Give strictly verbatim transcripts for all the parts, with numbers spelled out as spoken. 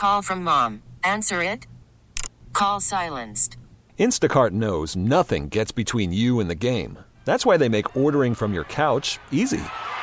Call from mom. Answer it. Call silenced. Instacart knows nothing gets between you and the game. That's why they make ordering from your couch easy.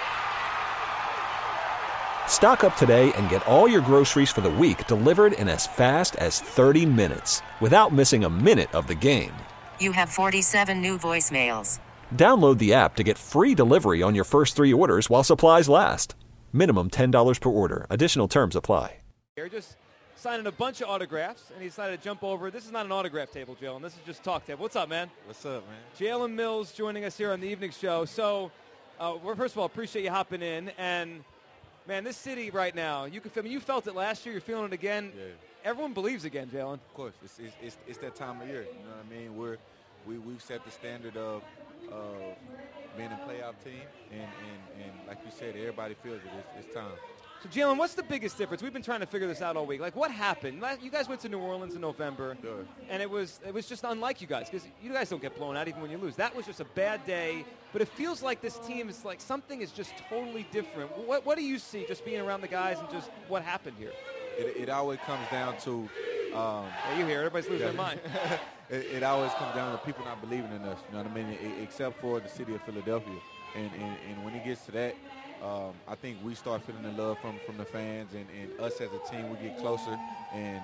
Stock up today and get all your groceries for the week delivered in as fast as thirty minutes without missing a minute of the game. You have forty-seven new voicemails. Download the app to get free delivery on your first three orders while supplies last. Minimum ten dollars per order. Additional terms apply. Just signing a bunch of autographs, and he decided to jump over. This is not an autograph table, Jalen. This is just talk table. What's up, man? What's up, man? Jalen Mills joining us here on the evening show. So, uh, well, first of all, appreciate you hopping in. And, man, this city right now, you can feel, I mean, you felt it last year. You're feeling it again. Yeah. Everyone believes again, Jalen. Of course. It's, it's, it's, it's that time of year. You know what I mean? We're, we, we've set the standard of, of being a playoff team. And, and, and like you said, everybody feels it. It's, it's time. So, Jalen, what's the biggest difference? We've been trying to figure this out all week. Like, what happened? You guys went to New Orleans in November, Sure. and it was it was just unlike you guys because you guys don't get blown out even when you lose. That was just a bad day, but it feels like this team is like something is just totally different. What, what do you see just being around the guys and just what happened here? It, it always comes down to um, yeah, you hear everybody's losing yeah. their mind. it, it always comes down to people not believing in us, you know what I mean, it, except for the city of Philadelphia. And, and, and when it gets to that, Um, I think we start feeling the love from, from the fans, and, and us as a team, we get closer, and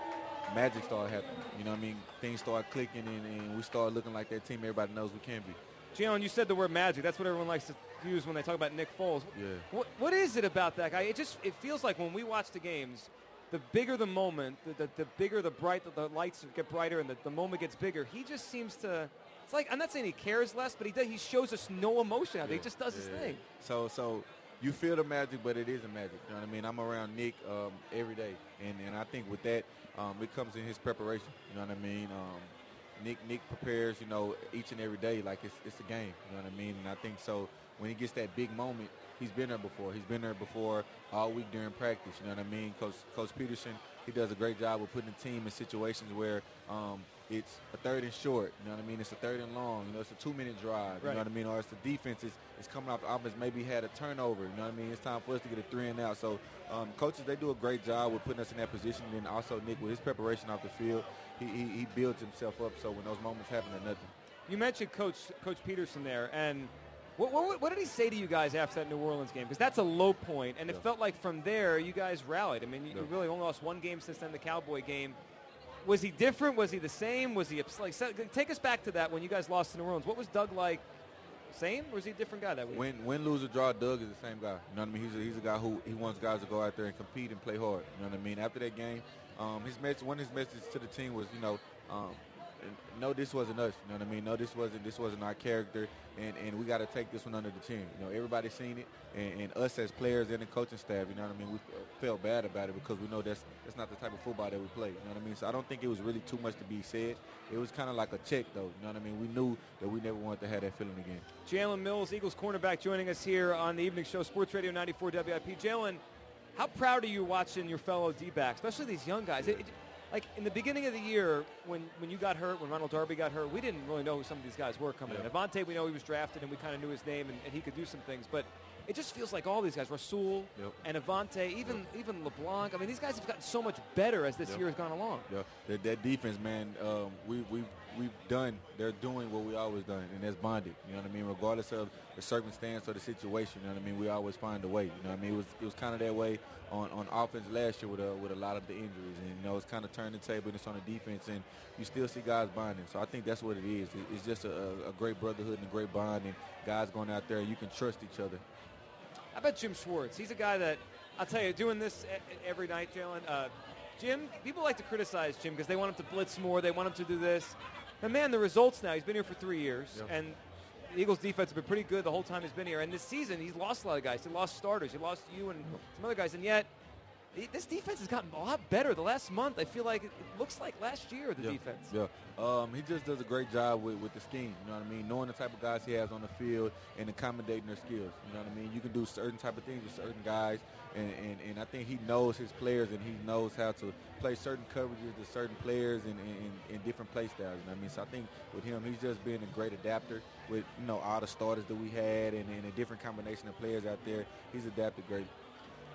magic started happening. You know what I mean? Things start clicking, and, and we start looking like that team everybody knows we can be. Jalen, you said the word magic. That's what everyone likes to use when they talk about Nick Foles. Yeah. What, what is it about that guy? It just it feels like when we watch the games, the bigger the moment, the, the, the bigger the bright, the, the lights get brighter, and the, the moment gets bigger. He just seems to – it's like, I'm not saying he cares less, but he does, he shows us no emotion out there. Yeah, he just does yeah, his yeah. thing. So so you feel the magic, but it isn't magic. You know what I mean? I'm around Nick um, every day, and, and I think with that, um, it comes in his preparation. You know what I mean? Um, Nick Nick prepares, you know, each and every day like it's it's a game. You know what I mean? And I think so when he gets that big moment, he's been there before. He's been there before all week during practice. You know what I mean? Coach Coach Peterson, he does a great job of putting the team in situations where um, it's a third and short. You know what I mean? It's a third and long. You know, it's a two-minute drive. You right. know what I mean? Or it's the defense is, is coming off the offense, maybe had a turnover. You know what I mean? It's time for us to get a three and out. So um, coaches, they do a great job with putting us in that position. And then also Nick, with his preparation off the field, he, he, he builds himself up so when those moments happen, they're nothing. You mentioned Coach Coach Peterson there, and what, what, what did he say to you guys after that New Orleans game? Because that's a low point, and it yeah. felt like from there you guys rallied. I mean, you, yeah. you really only lost one game since then, the Cowboy game. Was he different? Was he the same? Was he like? Take us back to that when you guys lost to New Orleans. What was Doug like? Same, or was he a different guy that week? Win, win, lose, or draw, Doug is the same guy. You know what I mean? He's a, he's a guy who he wants guys to go out there and compete and play hard. You know what I mean? After that game, um, his message, one of his messages to the team was, you know, um, no, this wasn't us. You know what I mean? No, this wasn't this wasn't our character, and, and we got to take this one under the chin. You know, everybody's seen it, and, and us as players and the coaching staff. You know what I mean? We felt bad about it because we know that's that's not the type of football that we play. You know what I mean? So I don't think it was really too much to be said. It was kind of like a check, though. You know what I mean? We knew that we never wanted to have that feeling again. Jalen Mills, Eagles cornerback, joining us here on the evening show, Sports Radio ninety-four W I P. Jalen, how proud are you watching your fellow D-backs, especially these young guys? It, it, Like, in the beginning of the year, when, when you got hurt, when Ronald Darby got hurt, we didn't really know who some of these guys were coming yeah. in. Avonte, we know he was drafted, and we kind of knew his name, and, and he could do some things. But it just feels like all these guys, Rasul yep. and Avonte, even yep. even LeBlanc, I mean, these guys have gotten so much better as this yep. year has gone along. Yeah, that, that defense, man, um, we, we, we've done, they're doing what we always done, and that's bonded. You know what I mean? Regardless of the circumstance or the situation, you know what I mean? We always find a way. You know what I mean? It was, it was kind of that way on, on offense last year with a, with a lot of the injuries. And, you know, it's kind of turned the table, and it's on the defense, and you still see guys bonding. So I think that's what it is. It, it's just a, a great brotherhood and a great bond, and guys going out there, you can trust each other. How about Jim Schwartz? He's a guy that, I'll tell you, doing this every night, Jalen. Uh, Jim, people like to criticize Jim because they want him to blitz more. They want him to do this. But, man, the results now, he's been here for three years, yep. and the Eagles' defense has been pretty good the whole time he's been here. And this season, he's lost a lot of guys. He lost starters. He lost you and some other guys. And yet, he, this defense has gotten a lot better the last month. I feel like it, it looks like last year, the yeah. defense. Yeah. Um, he just does a great job with, with the scheme. You know what I mean? Knowing the type of guys he has on the field and accommodating their skills. You know what I mean? You can do certain type of things with certain guys. And, and, and I think he knows his players, and he knows how to play certain coverages to certain players and in, in different play styles. You know what I mean? So I think with him, he's just been a great adapter with, you know, all the starters that we had and, and a different combination of players out there. He's adapted great.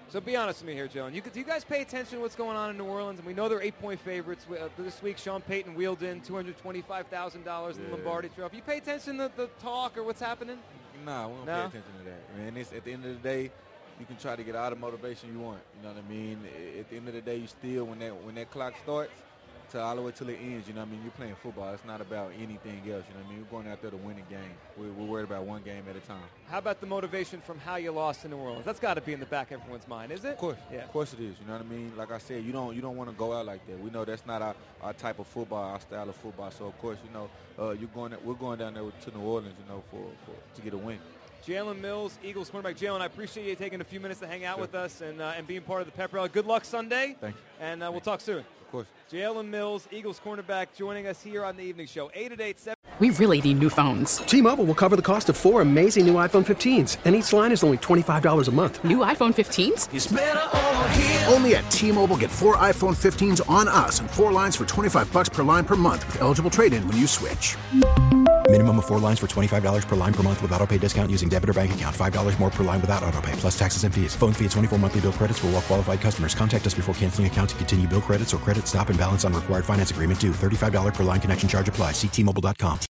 So be honest with me here, Joe. And you, do you guys pay attention to what's going on in New Orleans? And we know they're eight-point favorites. Uh, this week, Sean Payton wheeled in two hundred twenty-five thousand dollars in yeah. the Lombardi Trophy. You pay attention to the talk or what's happening? Nah, we don't no? pay attention to that. Man, it's, at the end of the day, you can try to get all the motivation you want. You know what I mean? At the end of the day, you still, when that when that clock starts, to all the way till it ends, you know what I mean? You're playing football. It's not about anything else, you know what I mean? We're going out there to win a game. We're, we're worried about one game at a time. How about the motivation from how you lost in New Orleans? That's got to be in the back of everyone's mind, is it? Of course. Yeah. Of course it is. You know what I mean? Like I said, you don't you don't want to go out like that. We know that's not our, our type of football, our style of football. So, of course, you know, uh, you're going we're going down there to New Orleans, you know, for, for to get a win. Jalen Mills, Eagles cornerback. Jalen, I appreciate you taking a few minutes to hang out sure. with us and uh, and being part of the pep rally. Good luck Sunday. Thank you. And uh, we'll Thank talk soon. Of course. Jalen Mills, Eagles cornerback, joining us here on the evening show. eight eight eight seven We really need new phones. T-Mobile will cover the cost of four amazing new iPhone fifteens, and each line is only twenty-five dollars a month. New iPhone fifteens? It's better over here. Only at T-Mobile, get four iPhone fifteens on us and four lines for twenty-five dollars per line per month with eligible trade-in when you switch. Minimum of four lines for twenty-five dollars per line per month with autopay discount using debit or bank account. five dollars more per line without autopay, plus taxes and fees. Phone fee at twenty-four monthly bill credits for well-qualified customers. Contact us before canceling account to continue bill credits or credit stop and balance on required finance agreement due. thirty-five dollars per line connection charge applies. See T Mobile dot com.